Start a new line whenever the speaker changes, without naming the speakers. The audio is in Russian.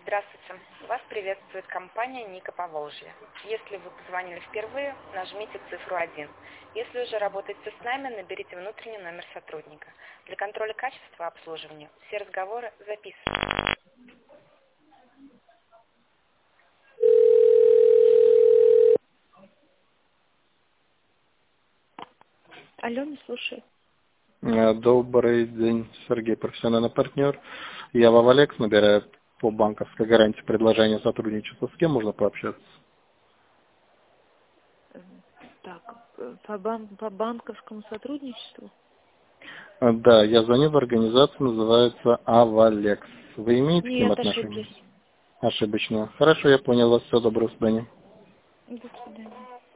Здравствуйте. Вас приветствует компания Ника Поволжье. Если вы позвонили впервые, нажмите цифру 1. Если уже работаете с нами, наберите внутренний номер сотрудника. Для контроля качества обслуживания все разговоры записываются. Алло, не слушаю.
Добрый день, Сергей, профессиональный партнер. Я Вавалекс, набираю по банковской гарантии предложение сотрудничества. С кем можно пообщаться?
Так, по банковскому сотрудничеству?
Да, я звоню в организацию, называется Авалекс. Вы имеете к ним
Нет,
отношение?
ошиблись.
Ошибочно. Хорошо, я понял вас. Всего доброго, до свидания.
До свидания.